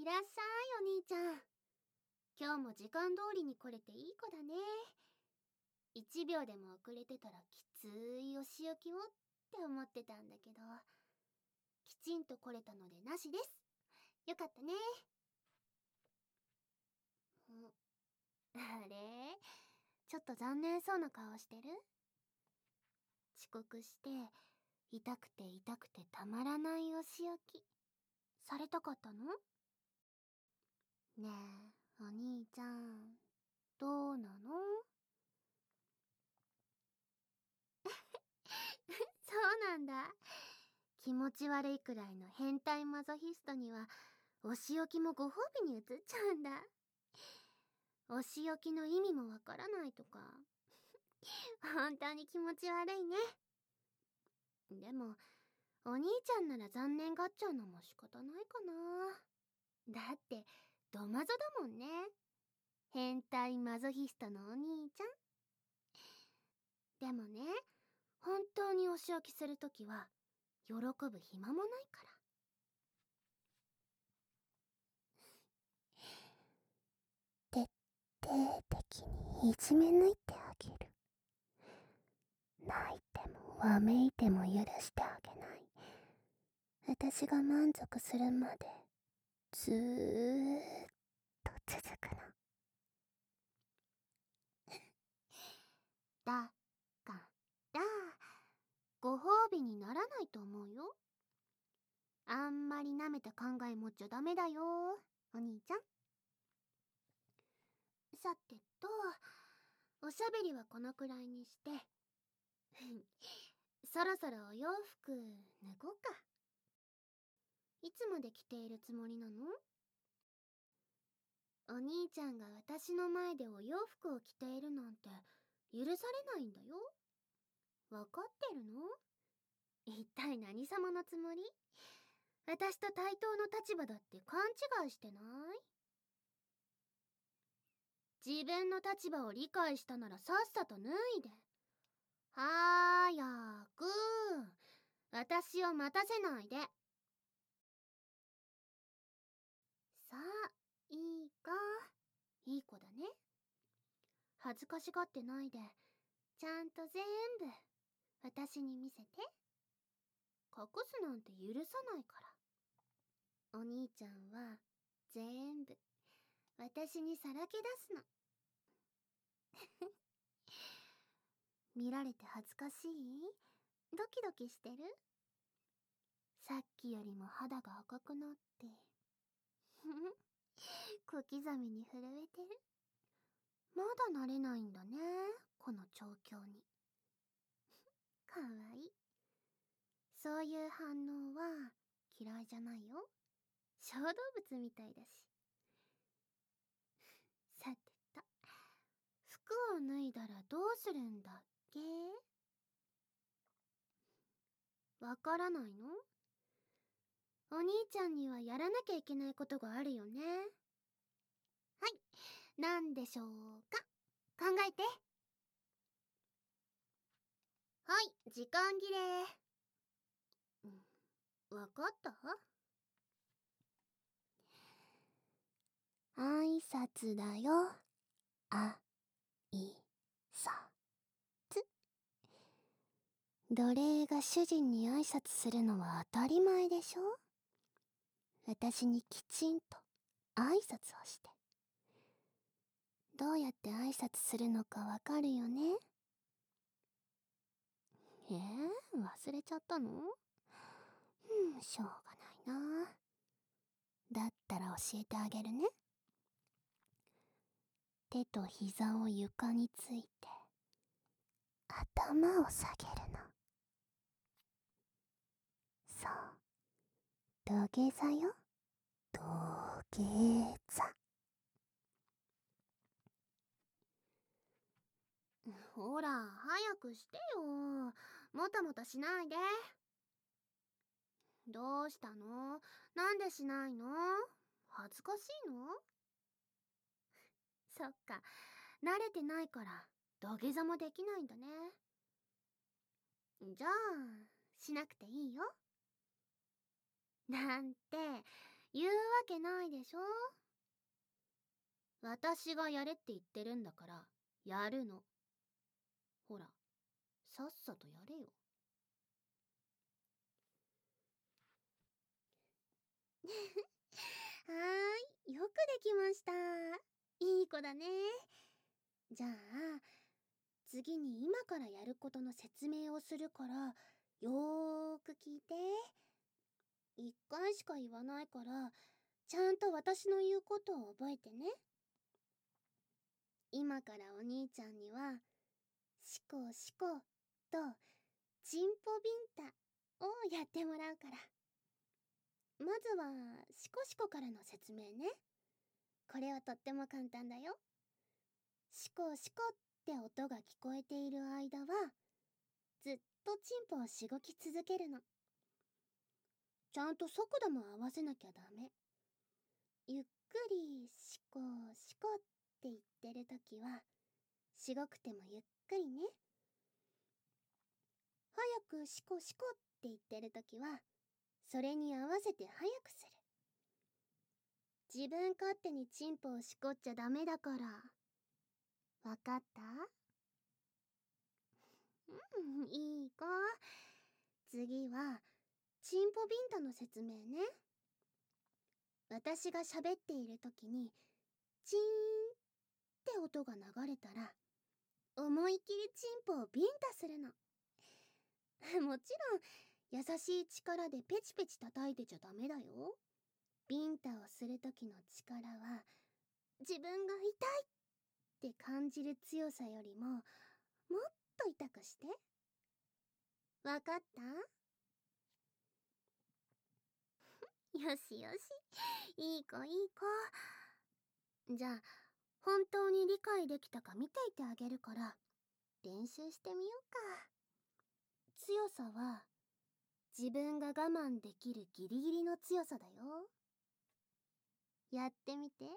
いらっしゃい、お兄ちゃん。今日も時間通りに来れていい子だね。1秒でも遅れてたらきついお仕置きをって思ってたんだけど、きちんと来れたのでなしです。よかったね。あれ、ちょっと残念そうな顔してる？遅刻して痛くて痛くてたまらないお仕置きされたかったの？ねえ、お兄ちゃん、どうなの？そうなんだ。気持ち悪いくらいの変態マゾヒストにはお仕置きもご褒美に移っちゃうんだ。お仕置きの意味もわからないとか本当に気持ち悪いね。でもお兄ちゃんなら残念がっちゃうのも仕方ないかな。だってドマゾだもんね。変態マゾヒストのお兄ちゃん。でもね、本当にお仕置きするときは喜ぶ暇もないから。徹底的にいじめ抜いてあげる。泣いてもわめいても許してあげない。私が満足するまでずーっと続くの。だからご褒美にならないと思うよ。あんまり舐めた考え持っちゃダメだよ、お兄ちゃん。さてと、おしゃべりはこのくらいにしてそろそろお洋服脱ごうか。いつまで着ているつもりなの？お兄ちゃんが私の前でお洋服を着ているなんて許されないんだよ。わかってるの？一体何様のつもり？私と対等の立場だって勘違いしてない？自分の立場を理解したならさっさと脱いで。はーやく。私を待たせないで。さあ、いいか。いい子だね。恥ずかしがってないで、ちゃんと全部私に見せて。隠すなんて許さないから。お兄ちゃんは全部私にさらけ出すの。見られて恥ずかしい？ドキドキしてる？さっきよりも肌が赤くなって小刻みに震えてる。まだ慣れないんだね、この調教に。かわいい。そういう反応は嫌いじゃないよ。小動物みたいだし。さてと、服を脱いだらどうするんだっけ？わからないの？お兄ちゃんにはやらなきゃいけないことがあるよね。はい、なんでしょうか？考えて。はい、時間切れ。わかった？挨拶だよ。あいさつ。奴隷が主人に挨拶するのは当たり前でしょ？私にきちんと挨拶をして。どうやって挨拶するのかわかるよね？忘れちゃったの？しょうがないな。だったら教えてあげるね。手と膝を床について、頭を下げるの。そう。土下座よ。土下座。ほら、早くしてよ。もたもたしないで。どうしたの？なんでしないの？恥ずかしいの？そっか、慣れてないから土下座もできないんだね。じゃあ、しなくていいよ。なんて、 言うわけないでしょ。私がやれって言ってるんだから、やるの。ほら、さっさとやれよ。はーい、よくできました。いい子だね。じゃあ、次に今からやることの説明をするから、よーく聞いて。一回しか言わないから、ちゃんと私の言うことを覚えてね。今からお兄ちゃんには、シコシコとチンポビンタをやってもらうから。まずはシコシコからの説明ね。これはとっても簡単だよ。シコシコって音が聞こえている間は、ずっとチンポをしごき続けるの。ちゃんと速度も合わせなきゃダメ。ゆっくりシコシコって言ってるときは、しごくてもゆっくりね。早くシコシコって言ってるときは、それに合わせて早くする。自分勝手にチンポをしこっちゃダメだから。わかった？うん、いい子。次は、チンポビンタの説明ね。私が喋っているときに、チーンって音が流れたら、思いっきりチンポをビンタするの。もちろん、優しい力でペチペチ叩いてちゃダメだよ。ビンタをするときの力は、自分が痛いって感じる強さよりも、もっと痛くして。わかった？よしよし。いい子いい子。じゃあ、本当に理解できたか見ていてあげるから、練習してみようか。強さは、自分が我慢できるギリギリの強さだよ。やってみて。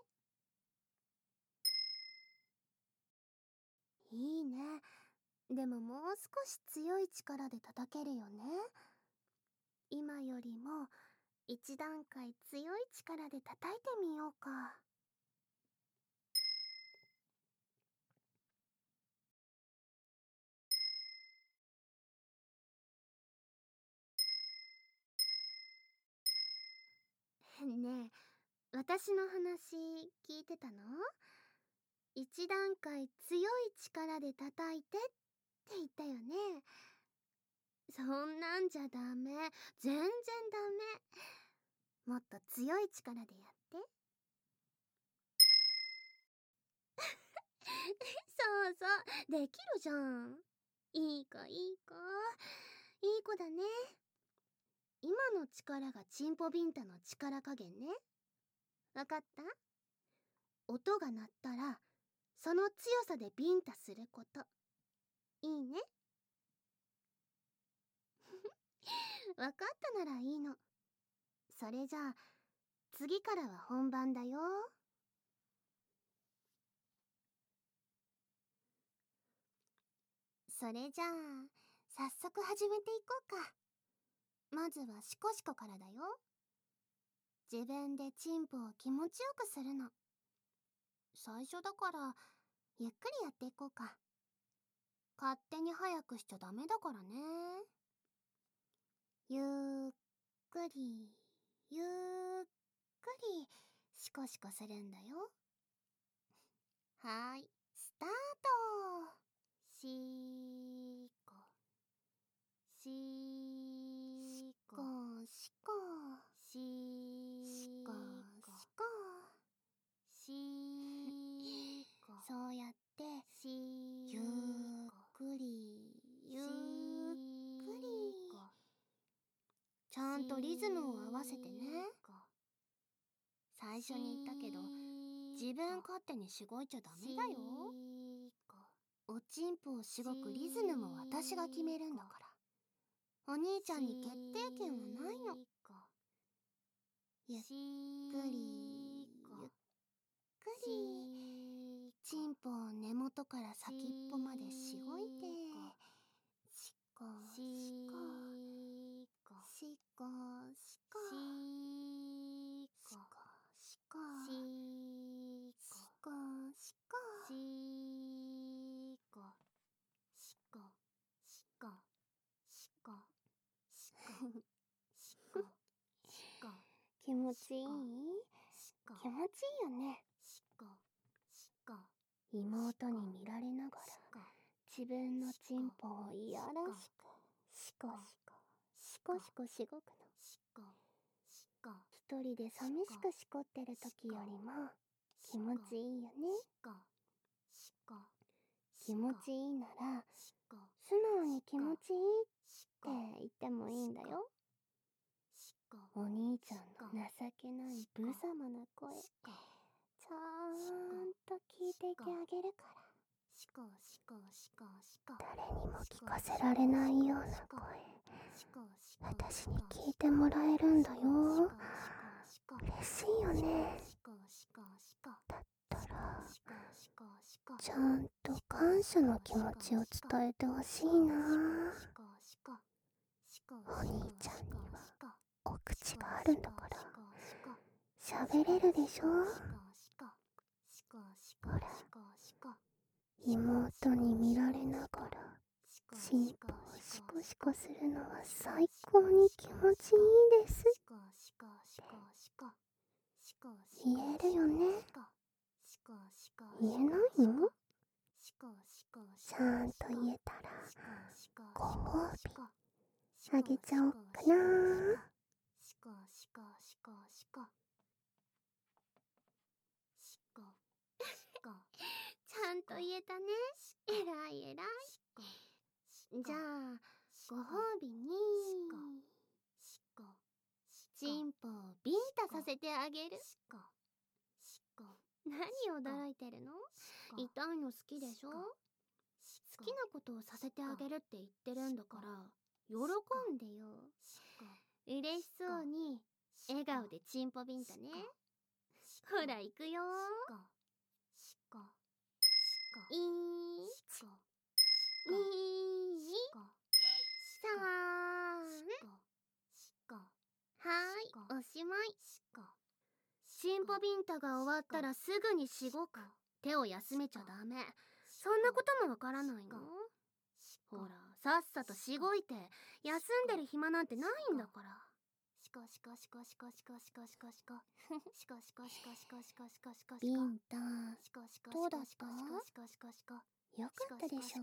いいね。でももう少し強い力で叩けるよね。今よりも一段階強い力で叩いてみようか。ねえ、私の話聞いてたの？一段階強い力で叩いてって言ったよね。そんなんじゃダメ。全然ダメ。もっと強い力でやって。そうそう、できるじゃん。いい子いい子。いい子だね。今の力がチンポビンタの力加減ね。わかった？音が鳴ったら、その強さでビンタすること。いいね。わかったならいいの。それじゃあ、次からは本番だよ。それじゃあ、早速始めていこうか。まずはシコシコからだよ。自分でチンポを気持ちよくするの。最初だから、ゆっくりやっていこうか。勝手に早くしちゃダメだからね。ゆっくり、ゆっくり、シコシコするんだよ。はーい、スタート。シーコ、シーコ、シコ、シーコ、シコ、シーコ。そうやって、ゆっくり、ゆっくり。ちゃんとリズムを合わせてね。最初に言ったけど、自分勝手にしごいちゃダメだよ。おちんぽをしごくリズムも私が決めるんだから。お兄ちゃんに決定権はないの。ゆっくり、ゆっくり。ちんぽを根元から先っぽまでしごいて。しこしこ。しこしこ。し気持ちいい？気持ちいいよね。妹に見られながら自分のチンポをいやらしくシコシコしごくの。一人で寂しくしこってる時よりも気持ちいいよね。気持ちいいなら素直に気持ちいいって言ってもいいんだよ。お兄ちゃんの情けない無様な声ちゃんと聞いていてあげるから。誰にも聞かせられないような声、私に聞いてもらえるんだよ。嬉しいよね。だったらちゃんと感謝の気持ちを伝えてほしいな。お兄ちゃんにはお口があるんだから喋れるでしょ。ほら、妹に見られながらチンポをシコシコするのは最高に気持ちいいです。言えるよね。言えないの？ちゃんと言えたらご褒美あげちゃおっかな。ちゃんと言えたね。えらいえらい。じゃあご褒美にチンポをビンタさせてあげる。何驚いてるの？痛いの好きでしょ？好きなことをさせてあげるって言ってるんだから喜んでよ。嬉しそうに笑顔でチンポビンタね。ほら行くよ。1、2、3。はーい、おしまい。チンポビンタが終わったらすぐにしごく。手を休めちゃダメ。そんなこともわからないの？ほら、さっさとしごいて。休んでる暇なんてないんだから。ビンタ、どうだった？よかったでしょ？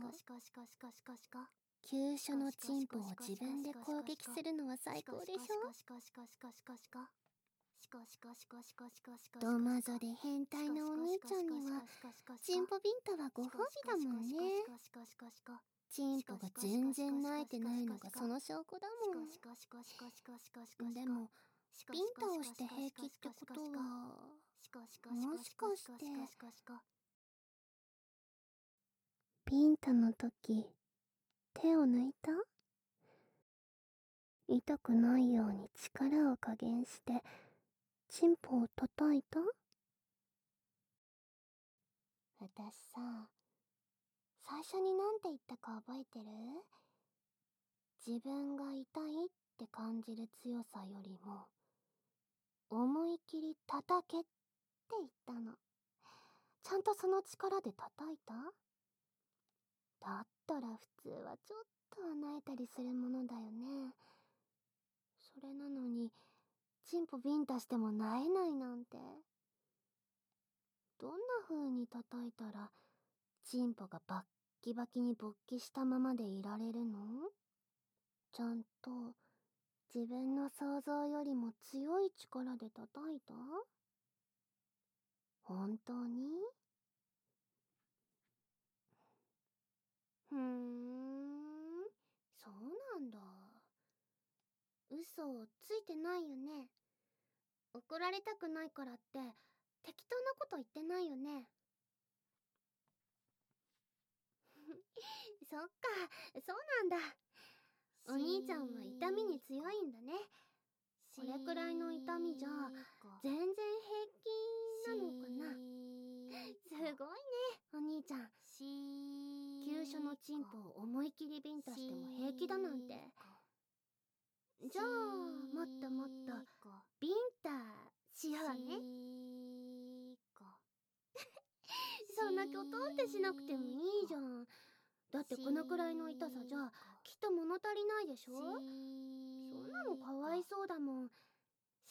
急所のチンポを自分で攻撃するのは最高でしょ？ドマゾで変態なお兄ちゃんにはチンポビンタはご褒美だもんね。チンポが全然慣れてないのがその証拠だもん。でもビンタをして平気ってことはもしかしてビンタの時手を抜いた？痛くないように力を加減してチンポを叩いた？私さ、最初になんて言ったか覚えてる？自分が痛いって感じる強さよりも思い切り叩けって言ったの。ちゃんとその力で叩いた？だったら普通はちょっとは萎えたりするものだよね。それなのにチンポビンタしても萎えないなんて。どんな風に叩いたらチンポがバッキバキに勃起したままでいられるの？ちゃんと自分の想像よりも強い力で叩いた？本当に？そうなんだ。嘘ついてないよね。怒られたくないからって適当なこと言ってないよね。そっか、そうなんだ。お兄ちゃんは痛みに強いんだね。これくらいの痛みじゃ全然平気なのかな。すごいね、お兄ちゃん。急所のチンポを思い切りビンタしても平気だなんて。じゃあもっともっとビンタしようね。そんなきょとんってしなくてもいいじゃん。だってこのくらいの痛さじゃきっと物足りないでしょ。そんなのかわいそうだもん。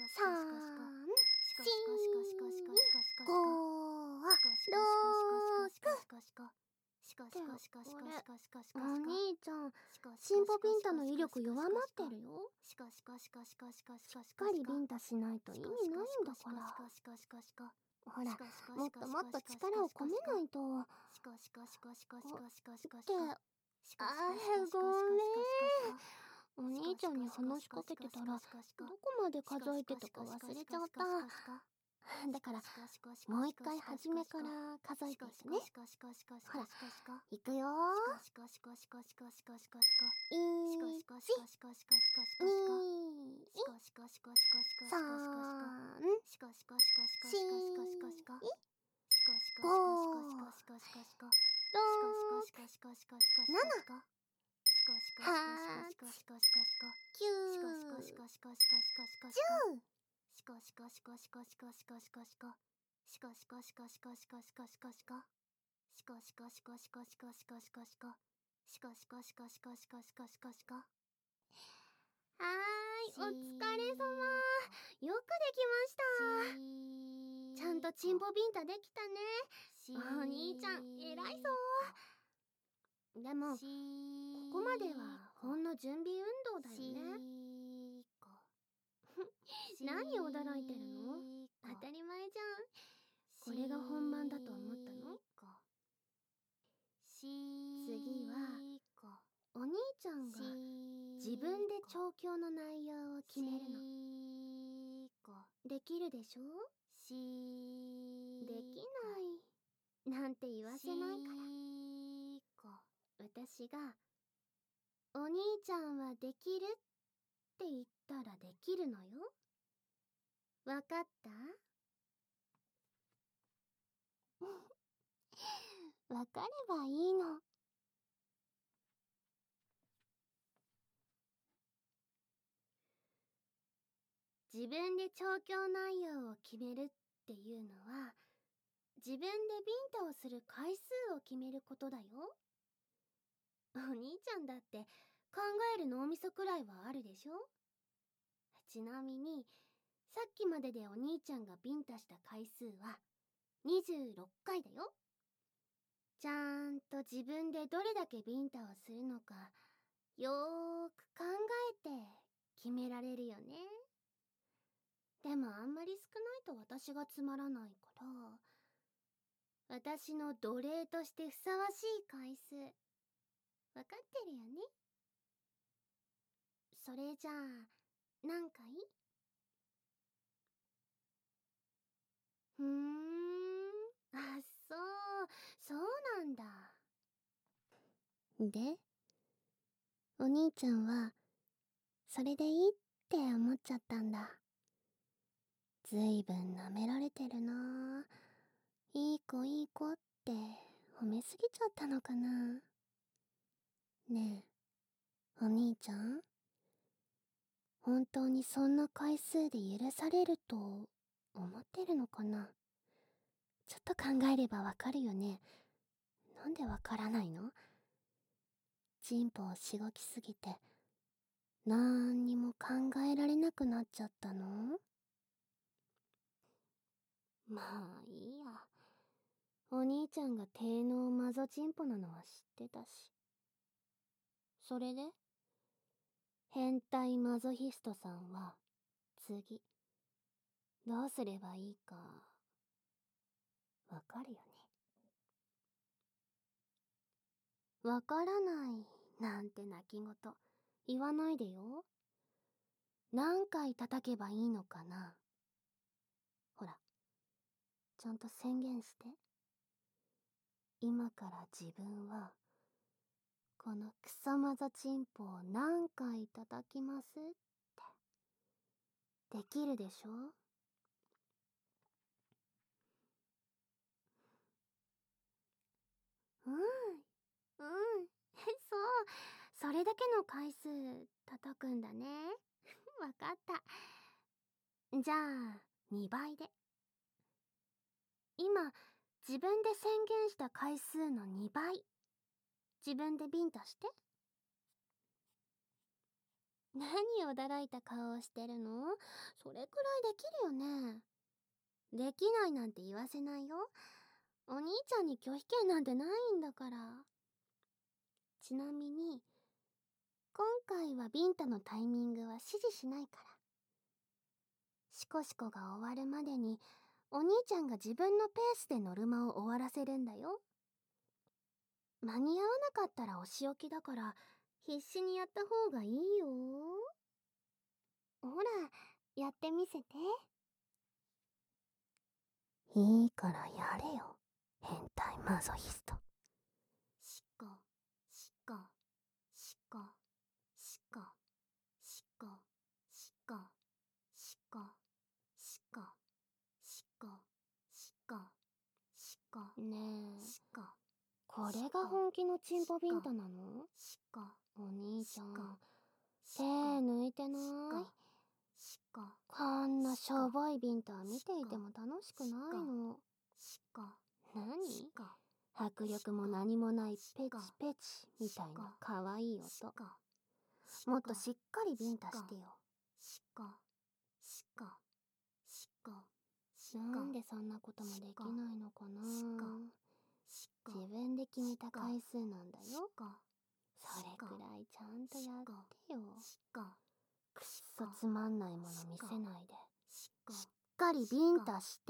お兄ちゃん、シンポビンタの威力弱まってるよ。しっかりビンタしないと意味ないんだから。ほら、もっともっと力を込めないと。ごめん。お兄ちゃんに話しかけてたら、どこまで数えてたか忘れちゃった。だから、もう一回初めから数えていくね。ほら、いくよー。はーい、お疲れ様。よくできました。ちゃんとチンポビンタできたね。お兄ちゃん、偉いぞ。でも、ここまではほんの準備運動だよね。何驚いてるの？当たり前じゃん。これが本番だと思ったの？次は、お兄ちゃんが自分で調教の内容を決めるの。できるでしょ？できないなんて言わせないから。私が、お兄ちゃんはできるって言ったらできるのよ。わかった？わかればいいの。自分で調教内容を決めるっていうのは、自分でビンタをする回数を決めることだよ。お兄ちゃんだって考える脳みそくらいはあるでしょ？ちなみに、 さっきまででお兄ちゃんがビンタした回数は26回だよ。ちゃんと自分でどれだけビンタをするのかよーく考えて決められるよね。でもあんまり少ないと私がつまらないから、私の奴隷としてふさわしい回数わかってるよね。それじゃあ何回？あ、そうなんだ。で、お兄ちゃんはそれでいいって思っちゃったんだ。ずいぶん舐められてるな。いい子いい子って褒めすぎちゃったのかな。ねえ、お兄ちゃん、本当にそんな回数で許されると思ってるのかな。ちょっと考えればわかるよね。なんでわからないの？チンポをしごきすぎてなんにも考えられなくなっちゃったの？まあいいや。お兄ちゃんが低能マゾチンポなのは知ってたし。それで変態マゾヒストさんは次どうすればいいかわかるよね。わからないなんて泣き言言わないでよ。何回叩けばいいのかな。ほら、ちゃんと宣言して。今から自分はこのクソマザチンポを何回叩きますってできるでしょ？うんそう、それだけの回数叩くんだね。わかった。じゃあ2倍で。今自分で宣言した回数の2倍自分でビンタして。何をだらいた顔をしてるの？それくらいできるよね。できないなんて言わせないよ。お兄ちゃんに拒否権なんてないんだから。ちなみに今回はビンタのタイミングは指示しないから。シコシコが終わるまでにお兄ちゃんが自分のペースでノルマを終わらせるんだよ。間に合わなかったらお仕置きだから必死にやった方がいいよ。ほら、やってみせて。いいからやれよ、変態マゾヒスト。シコシコシコシコシコシコシコシコシコシコシコ。ねえ、これが本気のチンポビンタなの？お兄ちゃん、手抜いてない？こんなしょぼいビンタ見ていても楽しくないの。何？迫力も何もないペチペチみたいな可愛い音。もっとしっかりビンタしてよ。なんでそんなこともできないのかな。自分で決めた回数なんだよ。それくらいちゃんとやってよ。くっそつまんないもの見せないでしっかりビンタして。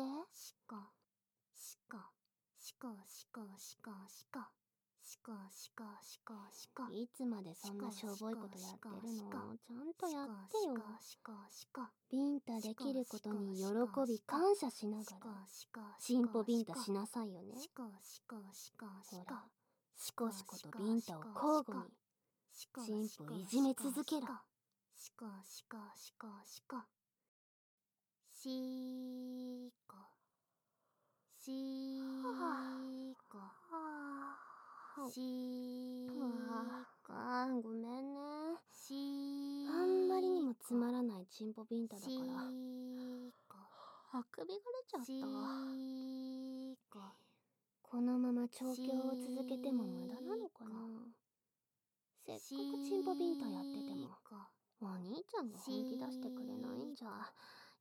いつまでそんなしょぼいことやってるの？ちゃんとやってよ。ビンタできることに喜び感謝しながらチンポビンタしなさいよね。ほら、シコシコとビンタを交互にチンポいじめ続けろ。シコシコシコシコシーコシーコシーコ。ごめんね。あんまりにもつまらないチンポビンタだからあくびが出ちゃったわ。このまま調教を続けても無駄なのかな。せっかくチンポビンタやっててもお兄ちゃんが本気出してくれないんじゃ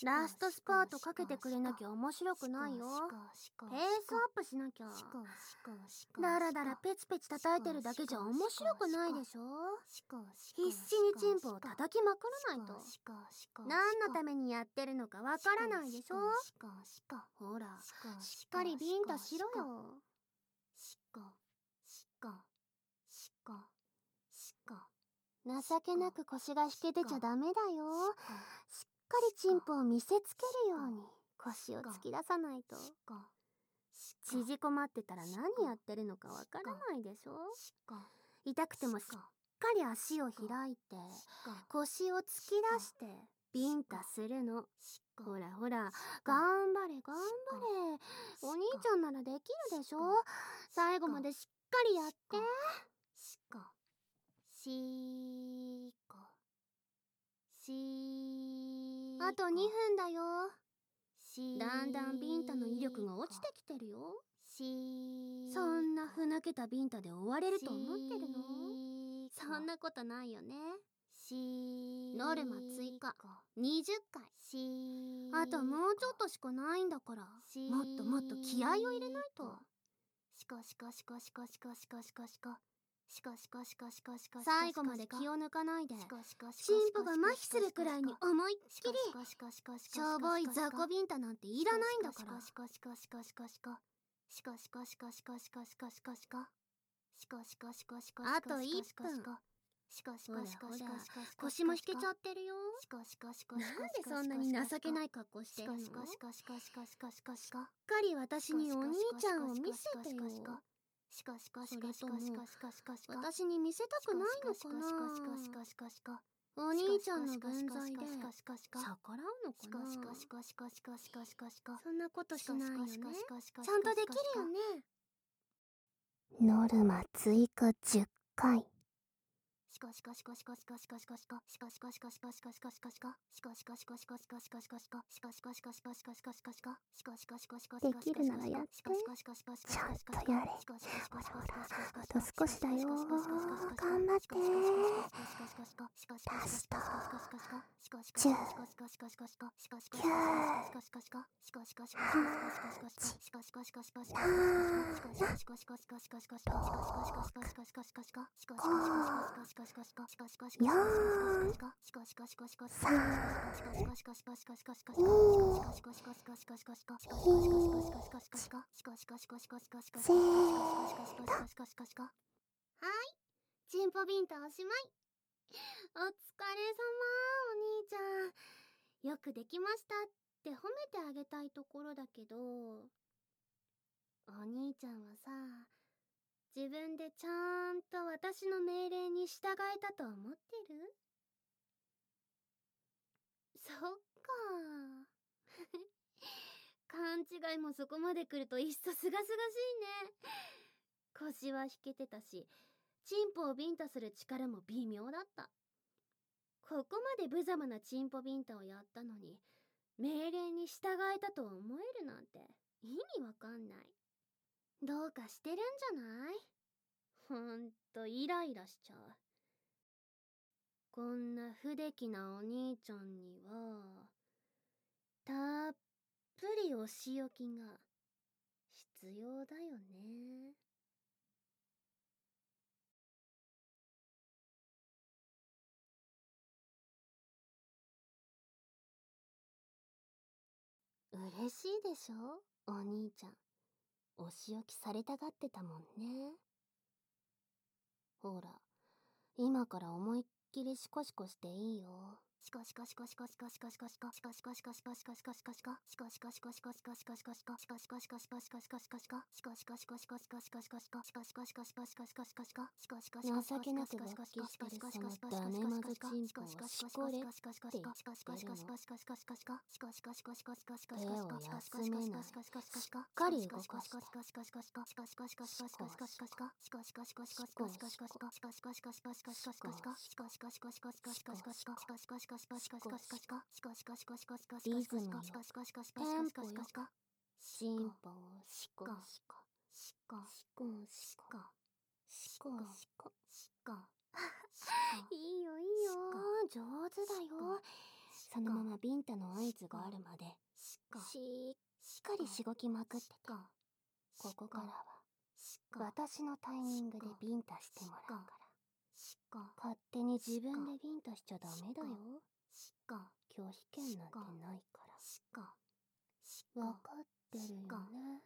ラストスパートかけてくれなきゃ面白くないよ。ペースアップしなきゃ。だらだらペチペチ叩いてるだけじゃ面白くないでしょ。必死にチンポを叩きまくらないと何のためにやってるのかわからないでしょ。ほら、しっかりビンタしろよ。情けなく腰が引けてちゃダメだよ。しっかりチンポを見せつけるように腰を突き出さないと。縮こまってたら何やってるのかわからないでしょ。痛くてもしっかり足を開いて腰を突き出してビンタするの。ほらほら、頑張れ頑張れ。お兄ちゃんならできるでしょ。最後までしっかりやって。あと2分だよ。だんだんビンタの威力が落ちてきてるよ。そんなふぬけたビンタで終われると思ってるの？そんなことないよね。ノルマ追加20回。あともうちょっとしかないんだから、もっともっと気合を入れないと。最後まで気を抜かないで、進歩が麻痺するくらいに思いっきり。しょぼい雑魚ビンタなんていらないんだから。あと1分。ほらほら、腰も引けちゃってるよ。なんでそんなに情けない格好してるの？しっかり私にお兄ちゃんを見せてよ。それとも私に見せたくないのかな。お兄ちゃんの分際で逆らうのかな。そんなことしないよね。ちゃんとできるよね。ノルマ追加10回。できるならやって。ちゃんとやれ。あと少しだよ。頑張って。ラスト10、9、はい、チンポビンタおしまい。お疲れ様、お兄ちゃん。よくできましたって褒めてあげたいところだけど、お兄ちゃんはさ、自分でちゃんと私の命令に従えたと思ってる？そっか。勘違いもそこまで来るといっそすがすがしいね。腰は引けてたし、チンポをビンタする力も微妙だった。ここまで無様なチンポビンタをやったのに、命令に従えたと思えるなんて意味わかんない。どうかしてるんじゃない？ほんとイライラしちゃう。こんな不出来なお兄ちゃんには、たっぷりお仕置きが必要だよね。嬉しいでしょ、お兄ちゃん。お仕置きされたがってたもんね。ほら、今から思いっきりシコシコしていいよ。情けなく勃起してるそのダメマゾチンポをしこれって言ってるの。手を休めない。しっかり動かして。シコシコリズムよ、テンポよ。チンポをシコシコ、シコシコ、シコシコ、シコ。いいよいいよ、上手だよ。 そのままビンタの合図があるまでしっかりしごきまくってて、ここからは私のタイミングでビンタしてもらうから、勝手に自分でビンタしちゃダメだよ。拒否権なんてないから。わかってるよね。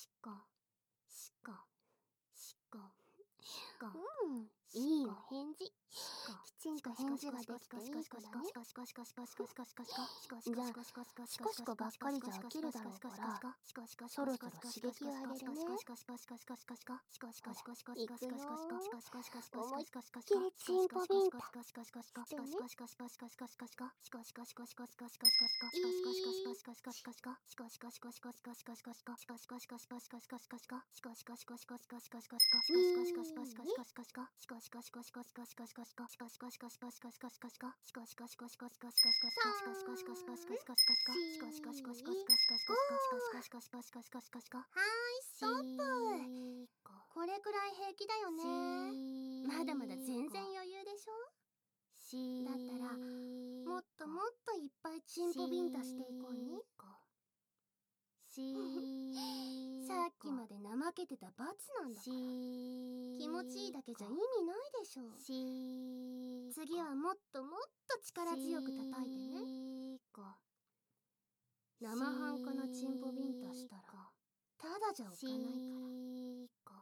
いいよ、返事。きちんと返事ができていい子だね。じゃあ、シコシコばっかりじゃ飽きるだろうから、そろそろ刺激をあげるね。ほら、いくよ。思いっきりチンポビンタしてね。これくらい平気だよね。まだまだ全然余裕でしょ。だったらもっともっといっぱいチンポビンタしていこうね。さっきまで怠けてた罰なんだから。気持ちいいだけじゃ意味ないでしょ。次はもっともっと力強く叩いてね。生半可なチンポビンタしたらただじゃおかないから。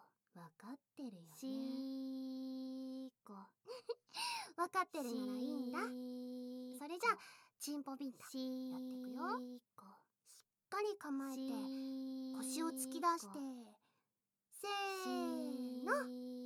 わかってるよね。わかってるならいいんだ。それじゃあチンポビンタやってくよ。しっかり構えて腰を突き出してせーの。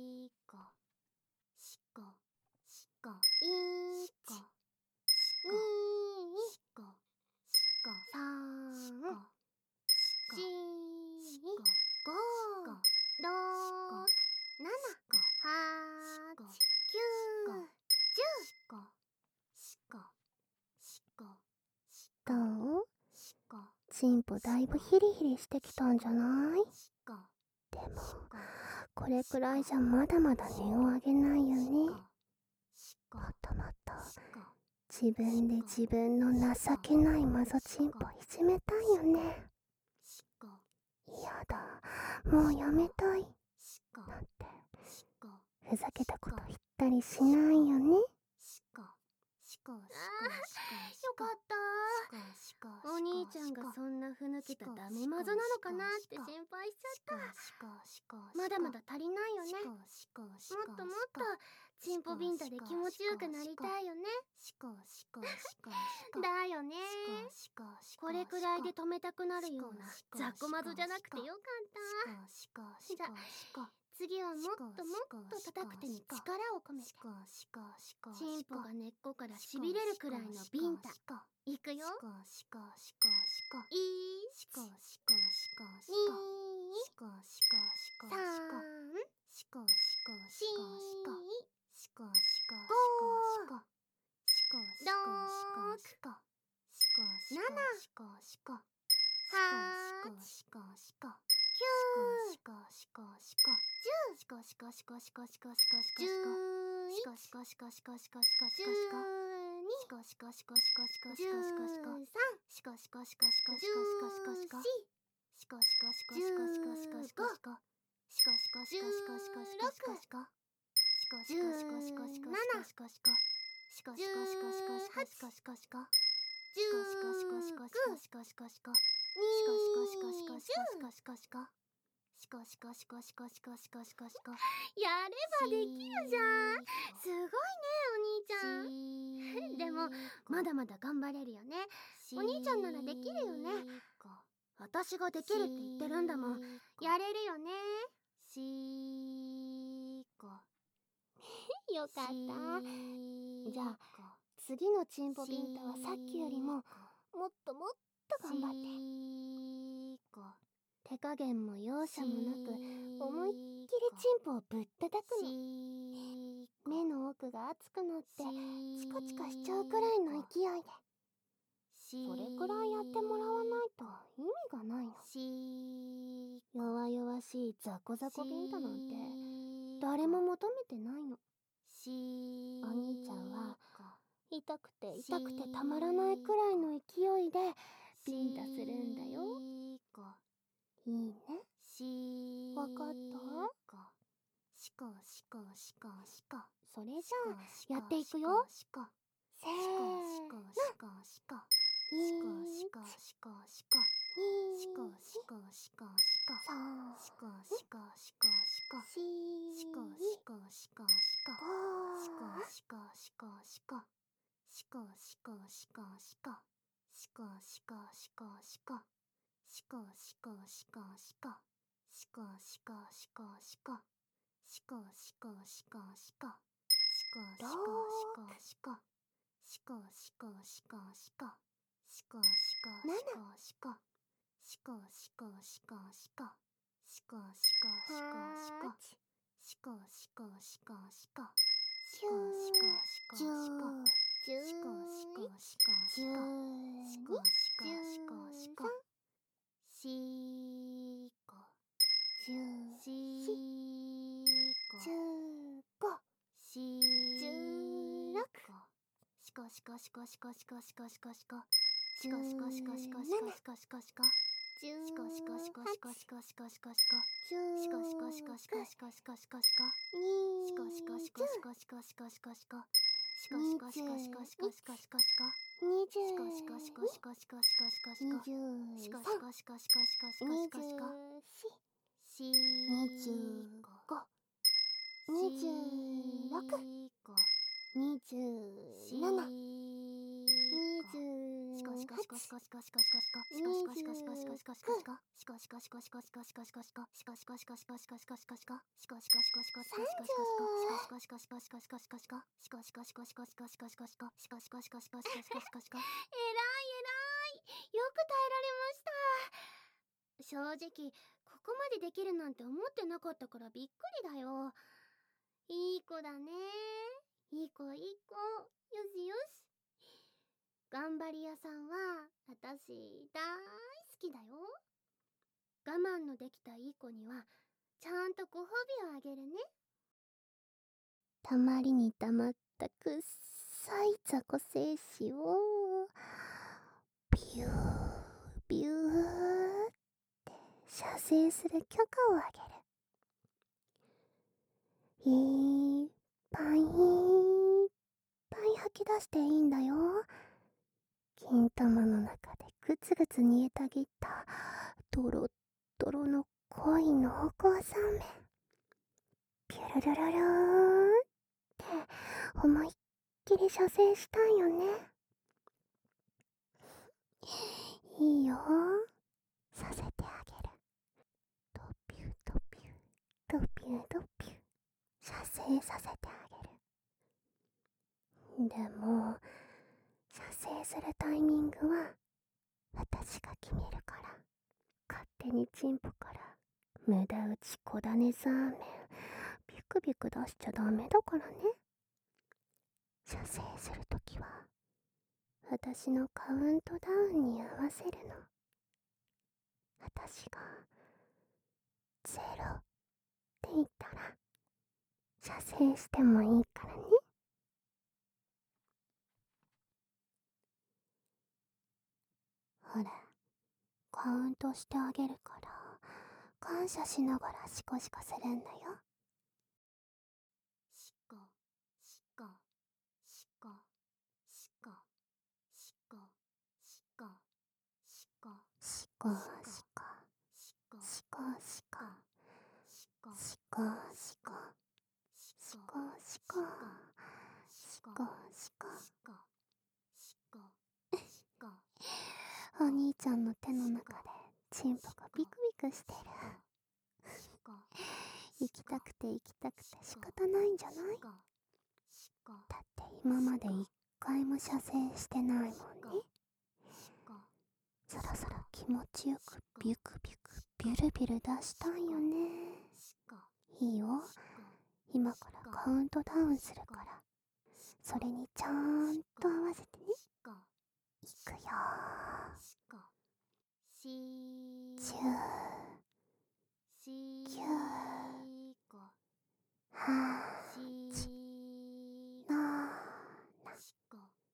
どう？チンポだいぶヒリヒリしてきたんじゃない？でもこれくらいじゃまだまだ音を上げないよね。もっともっと自分で自分の情けないマゾチンポいじめたいよね。やだ、もうやめたいなんてふざけたこと言ったりしないよね。よかった。お兄ちゃんがそんなふぬけたダメマゾなのかなって心配しちゃった。まだまだ足りないよね。もっともっとチンポビンタで気持ちよくなりたいよね。だよね。これくらいで止めたくなるような雑魚マゾじゃなくてよかった。じゃあ次はもっともっと叩く手に力を込めてチンポが根っこからしびれるくらいのビンタいくよ。やればできるじゃん。すごいね、お兄ちゃん。でもまだまだ頑張れるよね。お兄ちゃんならできるよね。私ができるって言ってるんだもん。やれるよね。よかった。じゃあ次のチンポビンタはさっきよりももっともっと頑張って。手加減も容赦もなく思いっきりチンポをぶったたくの。目の奥が熱くなってチカチカしちゃうくらいの勢いで。それくらいやってもらわないと意味がないの。弱々しいザコザコビンタなんて誰も求めてないの。お兄ちゃんは痛くて痛くてたまらないくらいの勢いでビンタするんだよ。いいね。わかった？それじゃあやっていくよ。せーの。正直ここまでできるなんて思ってなかったからびっくりだよ。いい子だね。いい子。よしよし。頑張り屋さんは私大好きだよ。我慢のできたいい子にはちゃんとご褒美をあげるね。たまりにたまったくっさい雑魚精子をビュービューって射精する許可をあげる。いっぱい吐き出していいんだよ。金玉の中でグツグツ煮えたぎったドロッドロの濃い濃厚そうめん。ピュルルルルーンって思いっきり射精したいよね。いいよ。させてあげる。ドピュドピュドピュドピュ射精させてあげる。でも射精するタイミングは私が決めるから、勝手にチンポから無駄打ち小種ザーメンビクビク出しちゃダメだからね。射精するときは私のカウントダウンに合わせるの。私がゼロって言ったら射精してもいいからね。ほら、カウントしてあげるから感謝しながらシコシコするんだよ。シコシコシコシコシコシコシコシコシコシコシコシコシコシコシコシコシコシコお兄ちゃんの手の中でチンポがビクビクしてる。行きたくて仕方ないんじゃない？だって今まで一回も射精してないもんね。そろそろ気持ちよくビュクビュクビュルビュル出したいよね。いいよ。今からカウントダウンするから、それにちゃんと合わせてね。いくよー。10、9、8、7、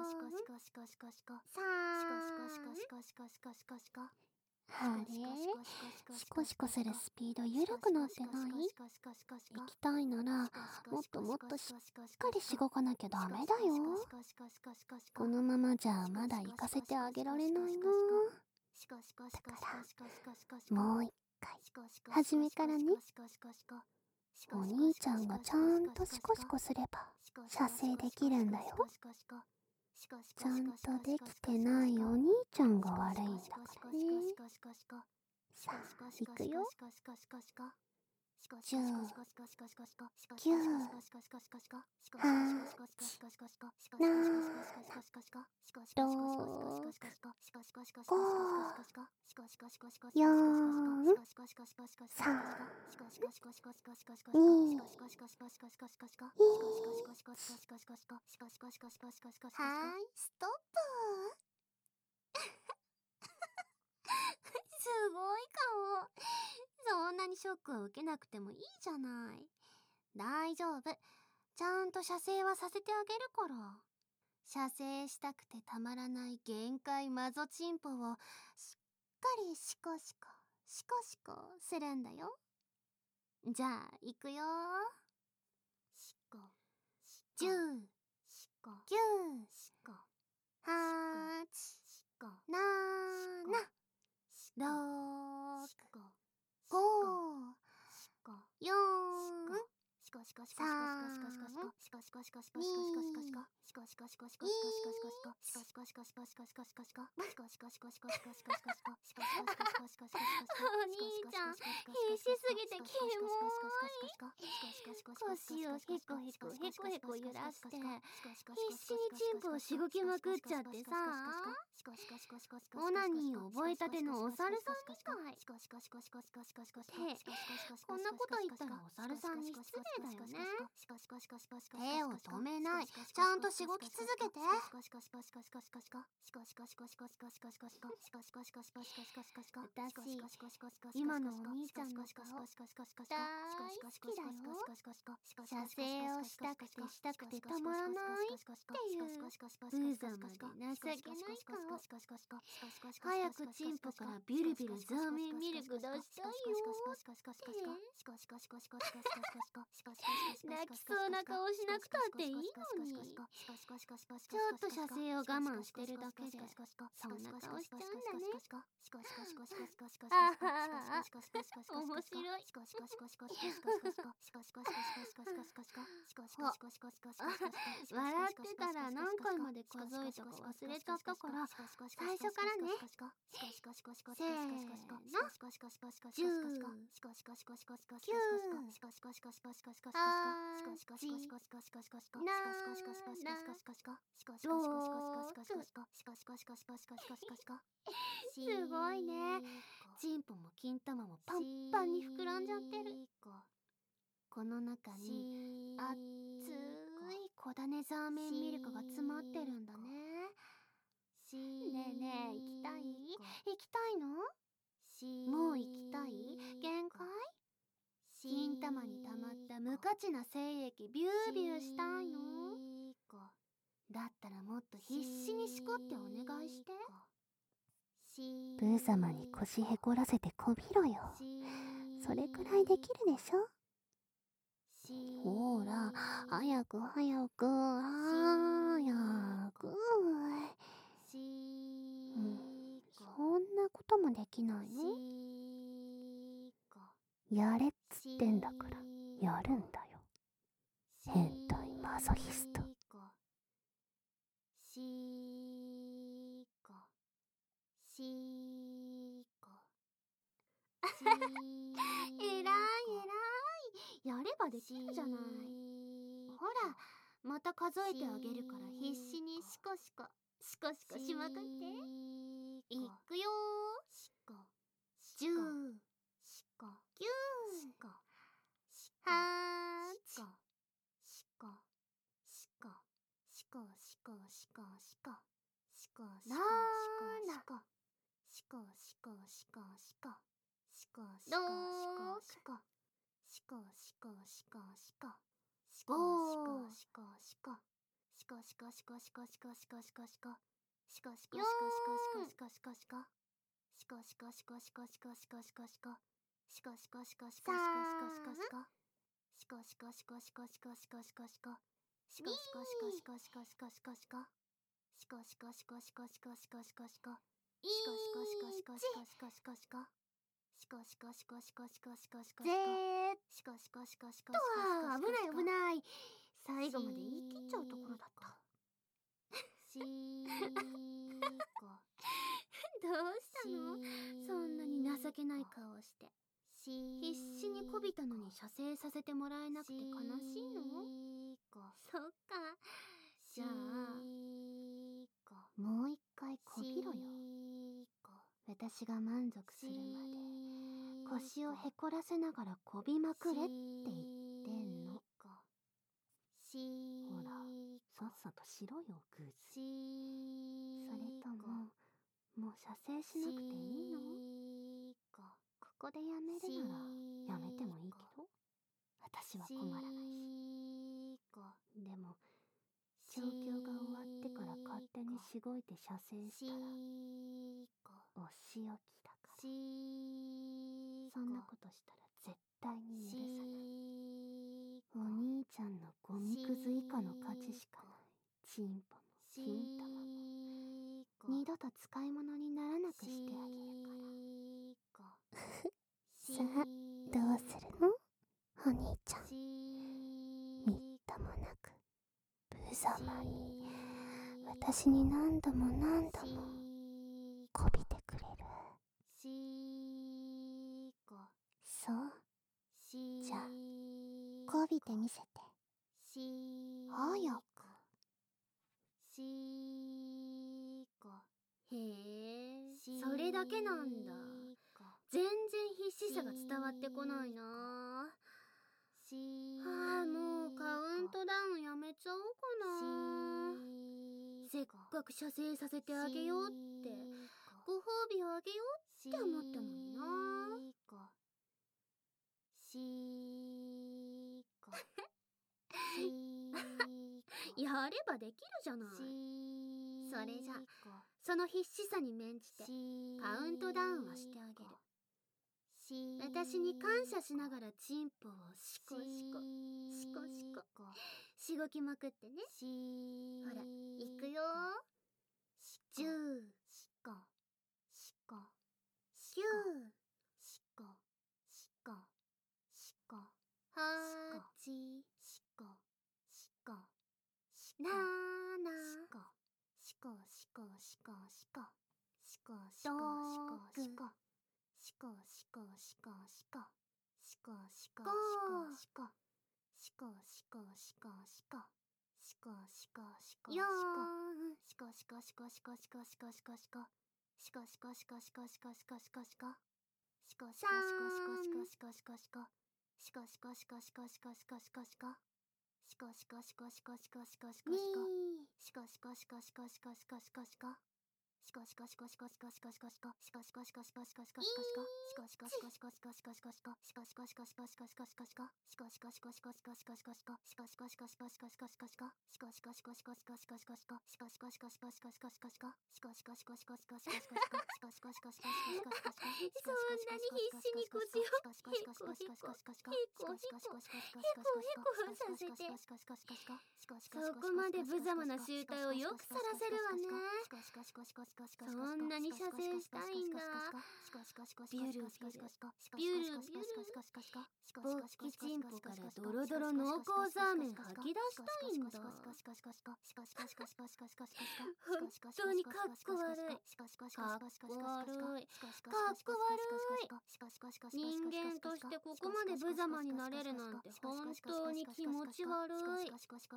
あれ、シコシコするスピード緩くなってない？行きたいならもっともっとしっかりしごかなきゃダメだよ。このままじゃまだ行かせてあげられないな。だからもう一回初めからね。お兄ちゃんがちゃんとシコシコすれば射精できるんだよ。ちゃんとできてないお兄ちゃんが悪いんだからね。さあ、行くよ。10、9、8、7、6、5、4、3、2、 はーい、ストップ。すごい顔。そんなにショックを受けなくてもいいじゃない。大丈夫。ちゃんと射精はさせてあげるから。射精したくてたまらない限界マゾチンポをしっかりシコシコ、シコシコするんだよ。じゃあ、行くよ。10、9、8、7、6、5、4、お兄ちゃん、必死すぎてキモい。腰をヘコヘコヘコヘコ揺らして必死にチンポをしごきまくっちゃってさ、オナニーを覚えたてのお猿さんみたい。ってこんなこと言ったらお猿さんに失礼だよね。手を止めない。ちゃんとしごき続けて。私、今のお兄ちゃんの顔大好きだよ。射精をしたくてしたくてたまらないっていう無様で情けない顔。早くチンポからビルビルザーメンミルク出したいよって泣きそうな顔しなくたっていいのに。ちょっと射精を我慢してるだけでそんな顔しちゃうんだね。あはは面白い。笑ってたら何回まで数えたか忘れちゃったから最初からね。せーの、10、9、すごいね。チンポも金玉もパンパンに膨らんじゃってる。この中に熱い小種ザーメンミルクが詰まってるんだね。ねえねえ、行きたい？行きたいの？もう行きたい？限界？金玉に溜まった無価値な精液ビュービューしたいの？だったらもっと必死にしこってお願いして。 ブー様に腰へこらせてこびろよ。それくらいできるでしょ。ほら、早く早く、早く。 ぐー。そんなこともできないの？やれっつってんだからやるんだよ、変態マゾヒスト。 えらいえらい。やればできるじゃない。ほら、また数えてあげるから必死にシコシコシコシコしまくって。いくよー。10、9、8、なーな、危ない危ない。最後まで言い切っちゃうところだった。どうしたの？そんなに情けない顔をして。必死にこびたのに射精させてもらえなくて悲しいの？そっか。じゃあもう一回こびろよ。私が満足するまで腰をへこらせながらこびまくれって言ってんの。ほら、さっさとしろよ、グーズ。それとももう射精しなくていいの？ここでやめるならやめてもいいけど、私は困らないし。でも調教が終わってから勝手にしごいて射精したらお仕置きだから。そんなことしたら絶対に許さない。お兄ちゃんのゴミくず以下の価値しかないチンポも金玉も二度と使い物にならなくしてあげるから。 さあ、どうするの？お兄ちゃん。みっともなく無様に私に何度も何度もこびてくれる。そう。じゃあこびてみせて。早く。 へえ、それだけなんだ。全然必死さが伝わってこないな。はあ、もうカウントダウンやめちゃおうかな。せっかく射精させてあげようってご褒美をあげようって思ったのにな。やればできるじゃない。それじゃその必死さに免じてカウントダウンはしてあげる。私に感謝しながらチンポをシコシコシコシコしごきまくってね。ほら、いくよー。10、9、8、2、 こまで無様な集体をよくさらせるわね。そんなに射精したいんだ。ビュルビュルビュルビュル、勃起チンポからドロドロ濃厚ザーメン吐き出したいんだ。本当にかっこ悪い。かっこ悪い。かっこ悪い。人間としてここまで無様になれるなんて本当に気持ち悪い。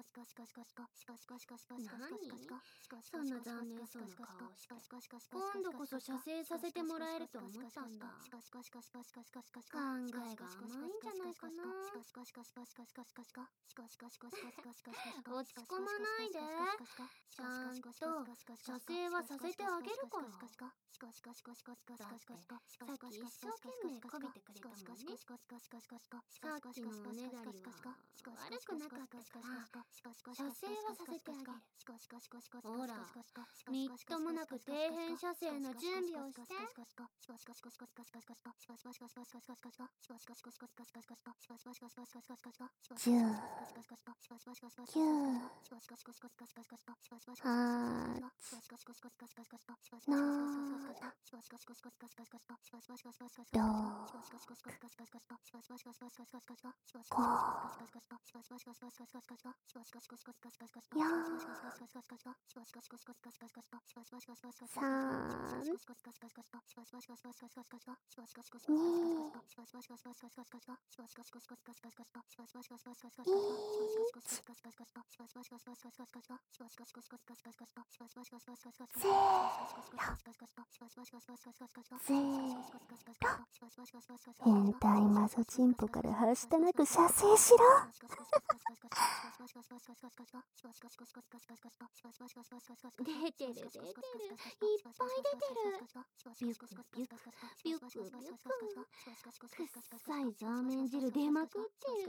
何？そんな残念そうな顔して。今度こそ射精させてもらえると思ったんだ。考えが甘いんじゃないかな。落ち込まないで。ちゃんと射精はさせてあげるから。だってさっき一生懸命こびてくれたもんね。さっきのおねだりは悪くなかったから射精はさせてあげる。ほら、みっともなく底辺射精の準備をして。 10、9、変態マゾチンポからはしたなく射精しろ。 出てる出てる、いっぱい出てる。ビュクビュクビュクビュク、くっさいザーメン汁出まくってる。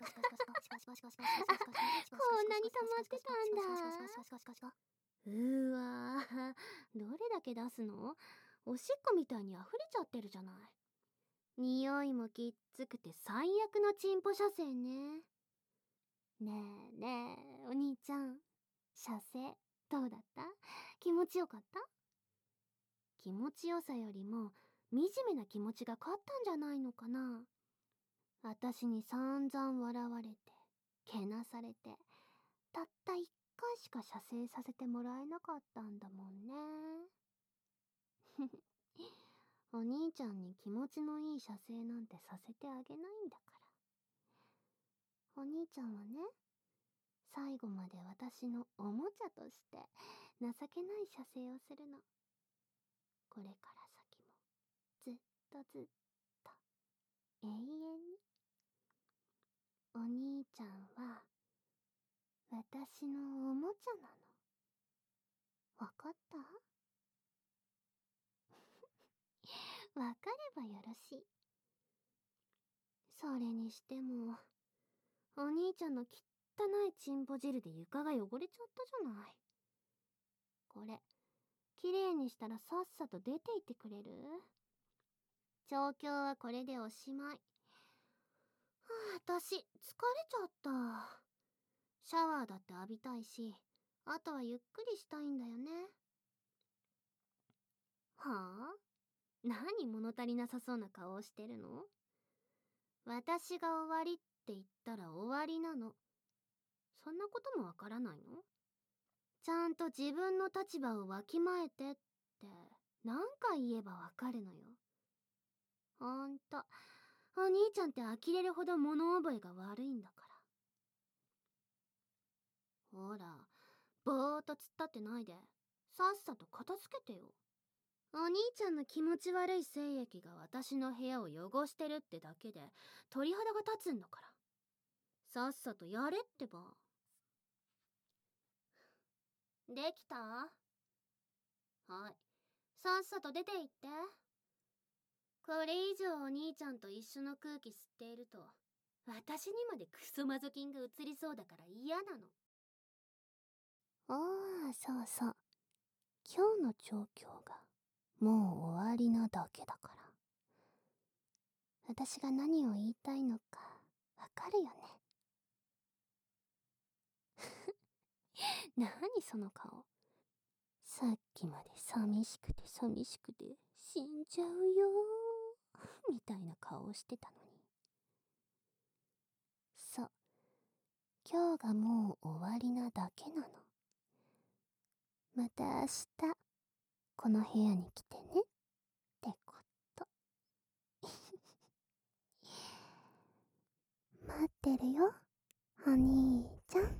こんなに溜まってたんだ。うわー、どれだけ出すの？おしっこみたいに溢れちゃってるじゃない。匂いもきっつくて最悪のチンポ射精ね。ねえねえ、お兄ちゃん、射精どうだった？気持ちよかった？気持ちよさよりも惨めな気持ちが勝ったんじゃないのかな。私に散々笑われてけなされて、たった1回しか射精させてもらえなかったんだもんね。お兄ちゃんに気持ちのいい射精なんてさせてあげないんだから。お兄ちゃんはね、最後まで私のおもちゃとして情けない射精をするの。これから先もずっとずっと永遠に。お兄ちゃんは私のおもちゃなの。わかった？わかればよろしい。それにしても、お兄ちゃんの汚いチンポ汁で床が汚れちゃったじゃない。これ、きれいにしたらさっさと出て行ってくれる？調教はこれでおしまい。はあ、私、疲れちゃった。シャワーだって浴びたいし、あとはゆっくりしたいんだよね。はあ？何物足りなさそうな顔をしてるの？私が終わりって言ったら終わりなの。そんなこともわからないの？ちゃんと自分の立場をわきまえてって何回言えばわかるのよ。ほんと、お兄ちゃんって呆れるほど物覚えが悪いんだから。ほら、ぼーっと突っ立ってないで、さっさと片付けてよ。お兄ちゃんの気持ち悪い精液が私の部屋を汚してるってだけで鳥肌が立つんだから。さっさとやれってば。できた？はい。 さっさと出て行って。これ以上お兄ちゃんと一緒の空気吸っていると、私にまでクソマゾ菌が移りそうだから嫌なの。 ああ、そうそう。今日の状況がもう終わりなだけだから。私が何を言いたいのかわかるよね。何その顔。さっきまで寂しくて寂しくて死んじゃうよーみたいな顔をしてたのに。そう、今日がもう終わりなだけなの。また明日この部屋に来てねってこと。待ってるよ、お兄ちゃん。